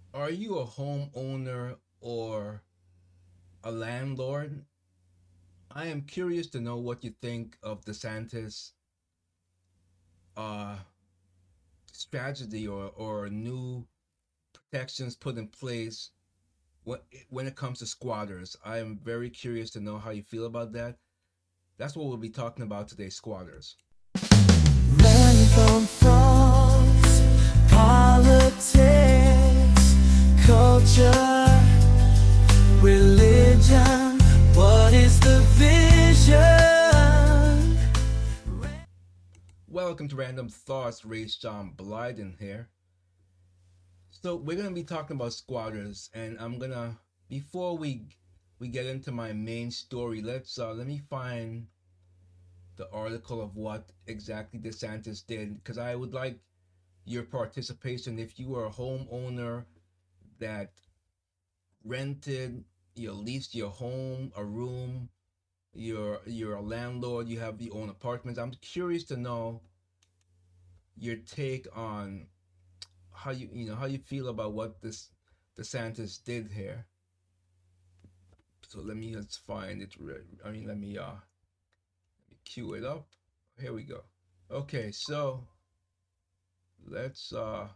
Are you a homeowner or a landlord? I am curious to know what you think of DeSantis' uh, strategy or new protections put in place when, when it comes to squatters. I am very curious to know how you feel about that. That's what we'll be talking about today, squatters. Learning from thoughts, politics, culture, religion. What is the vision? Welcome to Random Thoughts. Ray Sean Blyden here. So we're gonna be talking about squatters, and I'm gonna before we get into my main story. Let me find the article of what exactly DeSantis did, because I would like your participation. If you are a homeowner that rented, you leased your home, a room, you're a landlord, you own apartments. I'm curious to know your take on how how you feel about what this DeSantis did here. So let me just find it. Let me cue it up. Here we go. Okay, so let's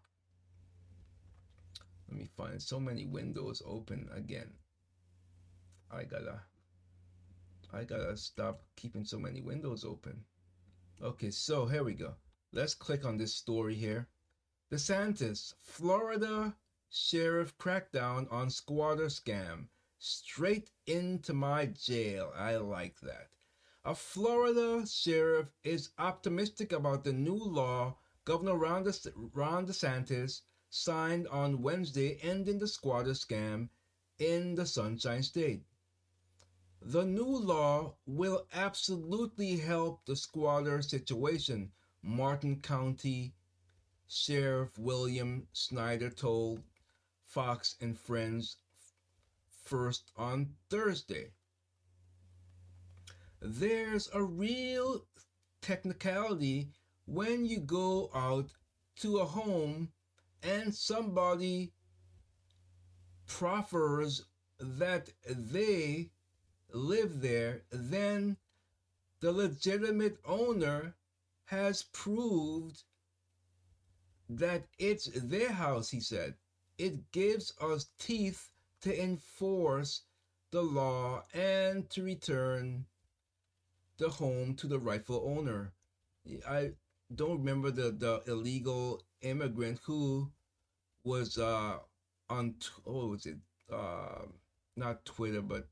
let me find so many windows open again. I gotta I gotta stop keeping so many windows open. Okay, so here we go. Let's click on this story here. DeSantis, Florida sheriff crackdown on squatter scam. Straight into my jail. I like that. A Florida sheriff is optimistic about the new law Governor Ron DeSantis signed on Wednesday ending the squatter scam in the Sunshine State. The new law will absolutely help the squatter situation, Martin County Sheriff William Snyder told Fox and Friends first on Thursday. There's a real technicality when you go out to a home and somebody proffers that they live there, then the legitimate owner has proved that it's their house, he said. It gives us teeth to enforce the law and to return the home to the rightful owner. I don't remember the illegal immigrant who was on what was it not Twitter but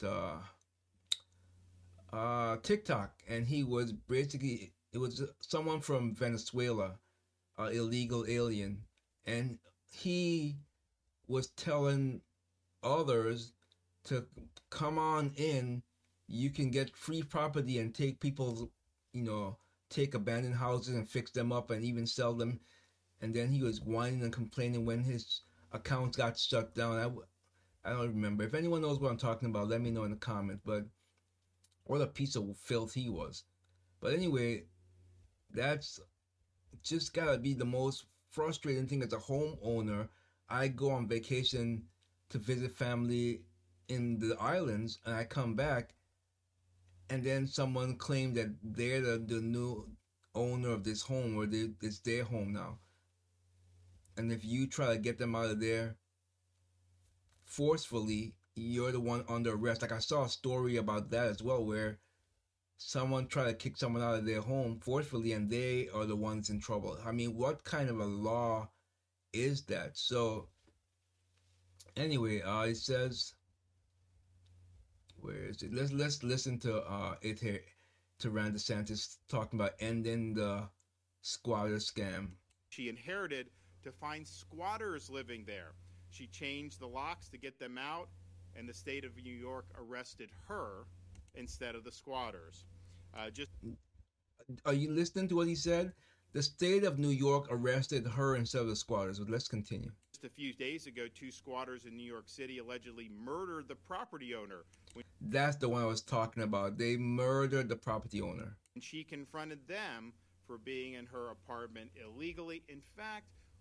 TikTok, and he was basically it was someone from Venezuela, illegal alien, and he was telling others to come on in. You can get free property and take people's, you know, take abandoned houses and fix them up and even sell them. And then he was whining and complaining when his accounts got shut down. I don't remember. If anyone knows what I'm talking about, let me know in the comments. But what a piece of filth he was. But anyway, that's just gotta be the most frustrating thing as a homeowner. I go on vacation to visit family in the islands, and I come back, and then someone claimed that they're the new owner of this home, or it's their home now. And if you try to get them out of there forcefully, you're the one under arrest. Like I saw a story about that as well, where someone tried to kick someone out of their home forcefully, and they are the ones in trouble. I mean, what kind of a law is that? So anyway, it says, where is it? Let's listen to it here, to Ron DeSantis talking about ending the squatter scam. She inherited to find squatters living there. She changed the locks to get them out, and the state of New York arrested her instead of the squatters. Just Are you listening to what he said? The state of New York arrested her instead of the squatters. But let's continue. a few days ago, two squatters in New York City allegedly murdered the property owner That's the one I was talking about. They murdered the property owner. when she confronted them for being in her apartment illegally. In fact,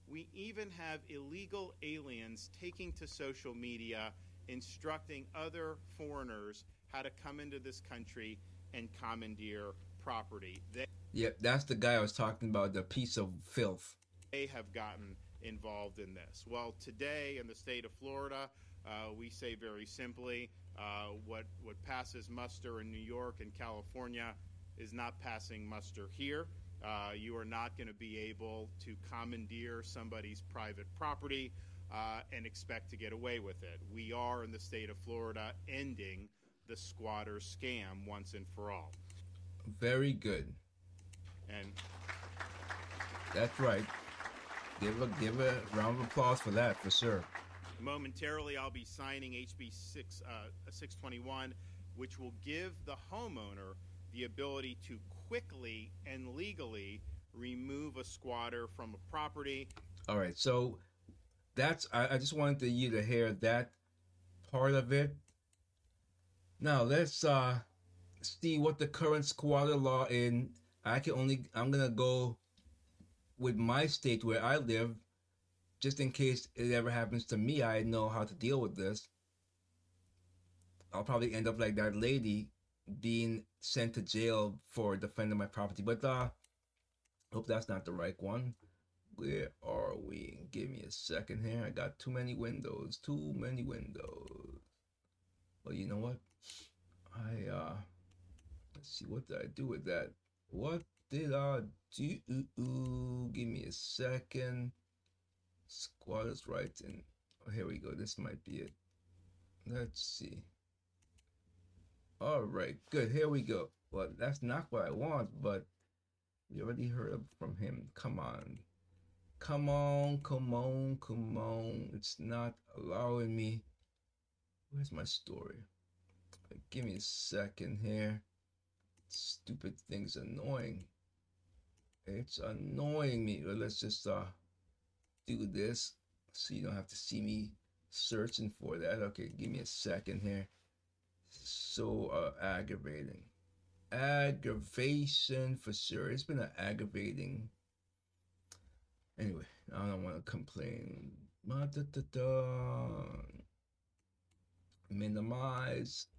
We even have illegal aliens taking to social media, instructing other foreigners how to come into this country and commandeer property. Yep, that's the guy I was talking about, the piece of filth. They have gotten involved in this. Well, today in the state of Florida, we say very simply, what passes muster in New York and California is not passing muster here. You are not going to be able to commandeer somebody's private property and expect to get away with it. We are in the state of Florida ending the squatter scam once and for all. Very good. And that's right. Give a round of applause for that, for sure. Momentarily, I'll be signing HB 621, which will give the homeowner the ability to quickly and legally remove a squatter from a property. All right, so I just wanted you to hear that part of it. Now let's see what the current squatter law in. I'm gonna go with my state where I live, just in case it ever happens to me. I know how to deal with this. I'll probably end up like that lady, being sent to jail for defending my property. But hope that's not the right one. Where are we? Give me a second here. I got too many windows. Well, you know what? Let's see, what did I do with that? What did I do? Give me a second. Squatters' rights, and here we go. This might be it. Let's see. All right, good. Here we go. Well, that's not what I want, but we already heard from him. Come on. It's not allowing me. Where's my story? Give me a second here. Stupid thing's annoying. It's annoying me. Well, let's just do this so you don't have to see me searching for that. Okay, give me a second here. So aggravating. Aggravation for sure. It's been an aggravating. Anyway, I don't want to complain. Minimize.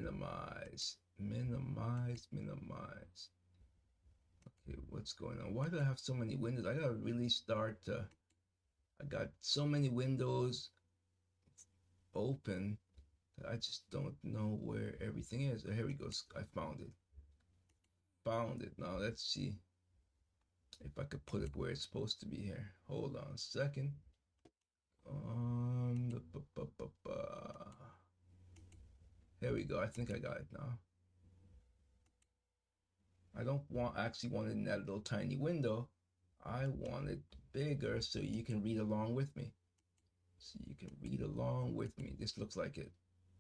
Okay, what's going on? Why do I have so many windows? I gotta really start. I got so many windows open that I just don't know where everything is. Oh, here we go. I found it. Now let's see if I could put it where it's supposed to be here. Hold on a second. Here we go. I think I got it now. I don't actually want it in that little tiny window. I want it bigger so you can read along with me. This looks like it.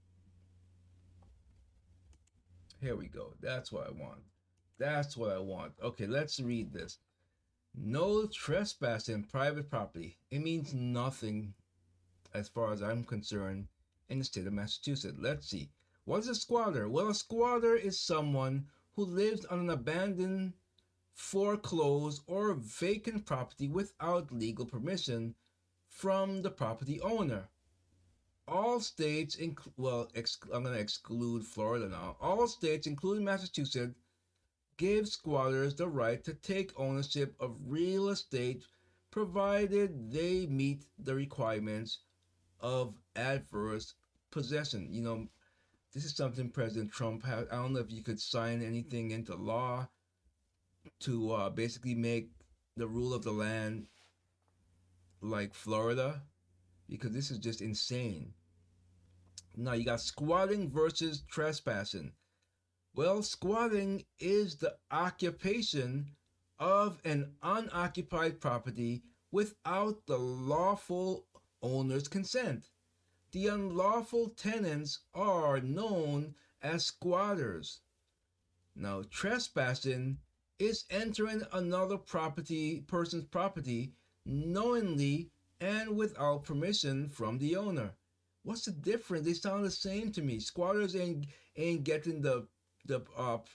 Here we go. That's what I want. Okay, let's read this. No trespass in private property. It means nothing as far as I'm concerned in the state of Massachusetts. Let's see. What is a squatter? Well, a squatter is someone who lives on an abandoned, foreclosed, or vacant property without legal permission from the property owner. All states, I'm going to exclude Florida now. All states, including Massachusetts, give squatters the right to take ownership of real estate provided they meet the requirements of adverse possession. You know, this is something President Trump had. I don't know if you could sign anything into law to basically make the rule of the land like Florida, because this is just insane. Now you got squatting versus trespassing. Well, squatting is the occupation of an unoccupied property without the lawful owner's consent. The unlawful tenants are known as squatters. Now, trespassing is entering another person's property knowingly and without permission from the owner. What's the difference? They sound the same to me. Squatters ain't getting the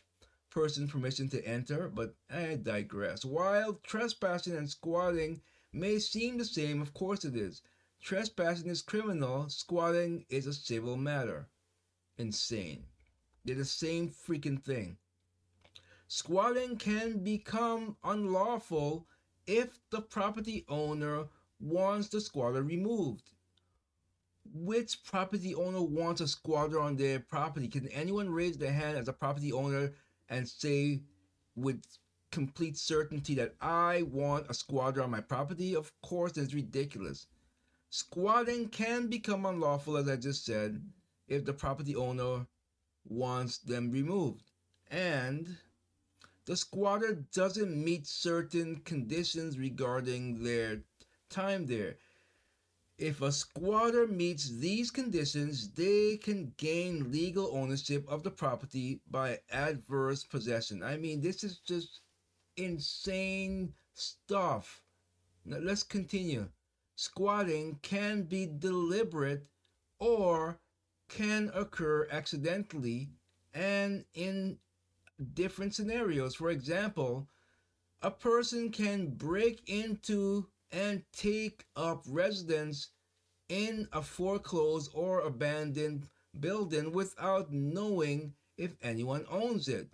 person's permission to enter, but I digress. While trespassing and squatting may seem the same. Of course it is. Trespassing is criminal. Squatting is a civil matter. Insane. They're the same freaking thing. Squatting can become unlawful if the property owner wants the squatter removed. Which property owner wants a squatter on their property? Can anyone raise their hand as a property owner and say with complete certainty that I want a squatter on my property? Of course, it's ridiculous. Squatting can become unlawful, as I just said, if the property owner wants them removed. And the squatter doesn't meet certain conditions regarding their time there. If a squatter meets these conditions, they can gain legal ownership of the property by adverse possession. I mean, this is just insane stuff. Now, let's continue. Squatting can be deliberate or can occur accidentally and in different scenarios. For example, a person can break into and take up residence in a foreclosed or abandoned building without knowing if anyone owns it.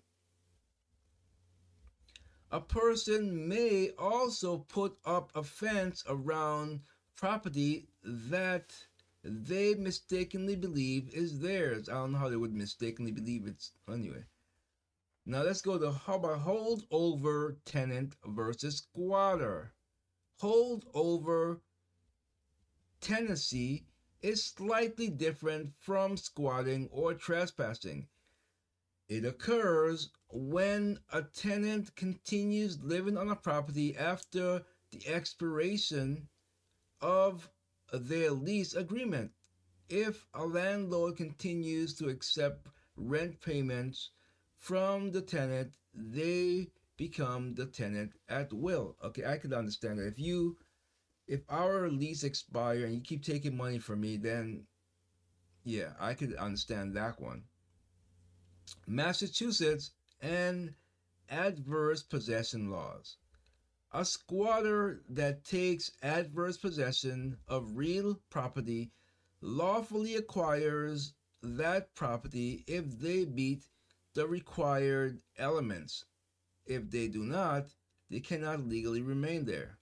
A person may also put up a fence around property that they mistakenly believe is theirs. I don't know how they would mistakenly believe it's anyway. Now let's go to how about holdover tenant versus squatter. Holdover tenancy is slightly different from squatting or trespassing. It occurs when a tenant continues living on a property after the expiration of their lease agreement. If a landlord continues to accept rent payments from the tenant, they become the tenant at will. Okay, I could understand that. If our lease expire and you keep taking money from me, then yeah, I could understand that one. Massachusetts and adverse possession laws. A squatter that takes adverse possession of real property lawfully acquires that property if they meet the required elements. If they do not, they cannot legally remain there.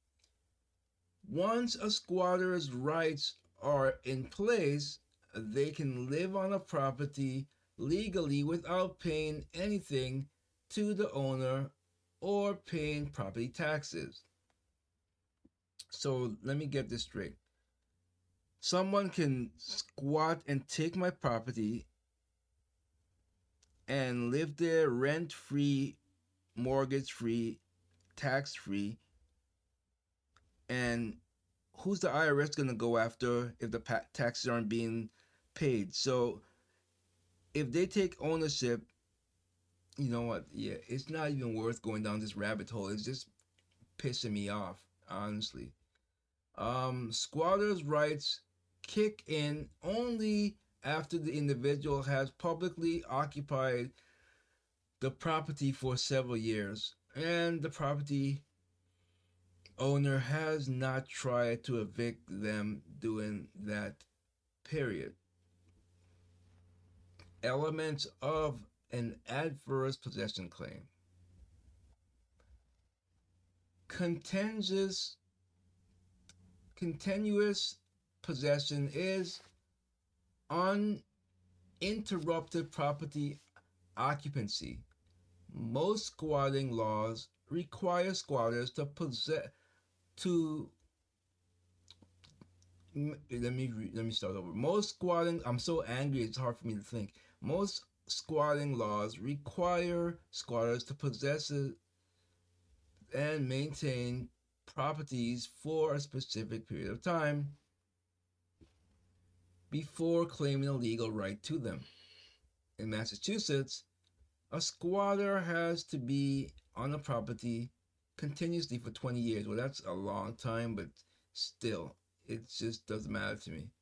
Once a squatter's rights are in place, they can live on a property legally without paying anything to the owner or paying property taxes. So let me get this straight. Someone can squat and take my property and live there rent-free, mortgage-free, tax-free, and who's the IRS going to go after if the taxes aren't being paid? So if they take ownership, you know what? Yeah, it's not even worth going down this rabbit hole. It's just pissing me off, honestly. Squatters' rights kick in only after the individual has publicly occupied the property for several years and the property owner has not tried to evict them during that period. Elements of an adverse possession claim. Continuous possession is uninterrupted property occupancy. Most squatting laws require squatters to possess let me start over. Most squatting, I'm so angry it's hard for me to think. Most squatting laws require squatters to possess and maintain properties for a specific period of time before claiming a legal right to them. In Massachusetts, a squatter has to be on a property continuously for 20 years. Well, that's a long time, but still, it just doesn't matter to me.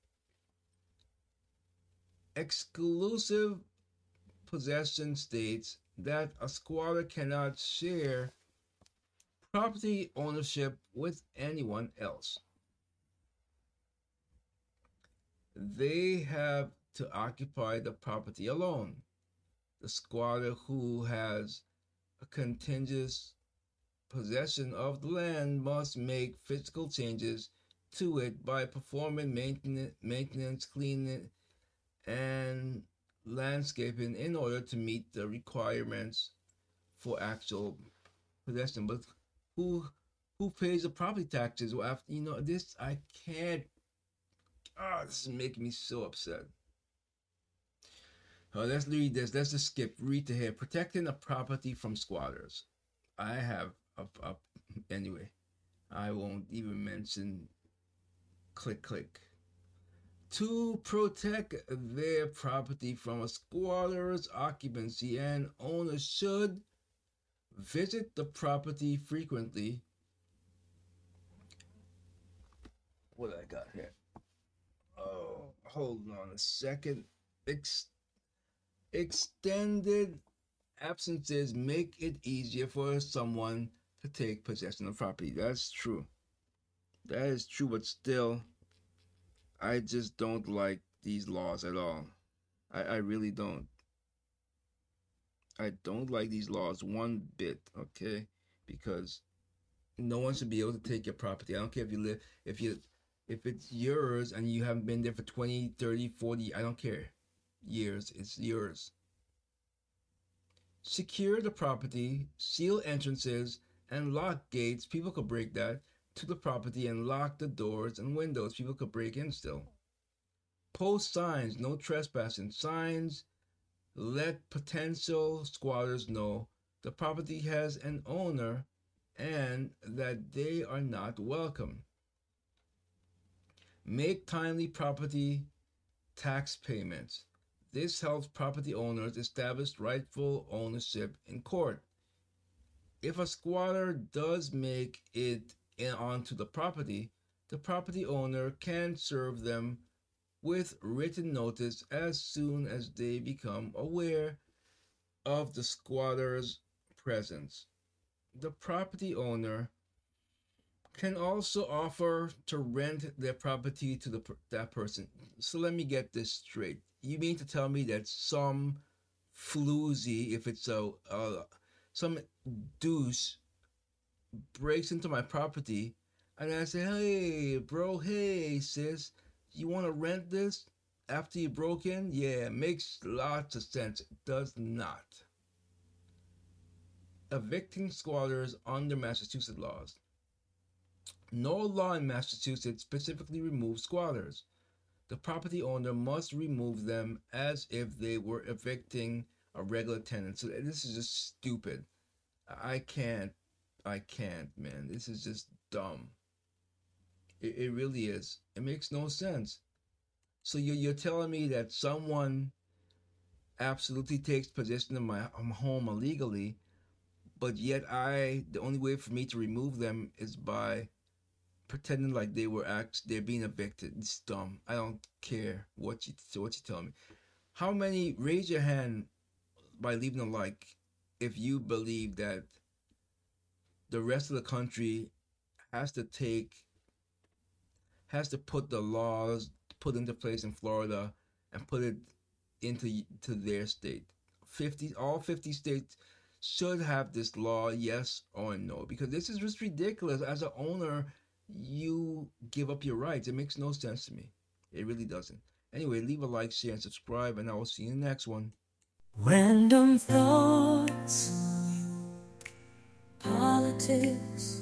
Exclusive possession states that a squatter cannot share property ownership with anyone else. They have to occupy the property alone. The squatter who has a contiguous possession of the land must make physical changes to it by performing maintenance, cleaning, and landscaping in order to meet the requirements for actual possession. But who pays the property taxes? Well, after this, I can't. This is making me so upset. Let's read this. Let's just skip. Read to here. Protecting the property from squatters. I have anyway. I won't even mention. Click. To protect their property from a squatter's occupancy, an owner should visit the property frequently. What I got here? Oh, hold on a second. Extended absences make it easier for someone to take possession of property. That's true. That is true, but still, I just don't like these laws at all. I really don't. I don't like these laws one bit, okay? Because no one should be able to take your property. I don't care if it's yours and you haven't been there for 20, 30, 40, I don't care. Years, it's yours. Secure the property, seal entrances, and lock gates. People could break that to the property, and lock the doors and windows. People could break in still. Post signs, no trespassing. Signs let potential squatters know the property has an owner and that they are not welcome. Make timely property tax payments. This helps property owners establish rightful ownership in court. If a squatter does make it onto the property owner can serve them with written notice as soon as they become aware of the squatter's presence. The property owner can also offer to rent their property to that person. So let me get this straight. You mean to tell me that some floozy, if it's some douche breaks into my property and I say, hey bro, hey sis, you want to rent this after you broke in? Yeah, it makes lots of sense. It does not. Evicting squatters under Massachusetts laws. No law in Massachusetts specifically removes squatters. The property owner must remove them as if they were evicting a regular tenant. So this is just stupid. I can't, man. This is just dumb. It really is. It makes no sense. So you're telling me that someone absolutely takes possession of my home illegally, but yet the only way for me to remove them is by pretending like they're being evicted. It's dumb. I don't care what you tell me. How many, raise your hand by leaving a like if you believe that the rest of the country has to put the laws put into place in Florida and put it into their state. All 50 states should have this law, yes or no, because this is just ridiculous. As an owner, you give up your rights. It makes no sense to me. It really doesn't. Anyway, leave a like, share, and subscribe, and I will see you in the next one. Random thoughts, politics,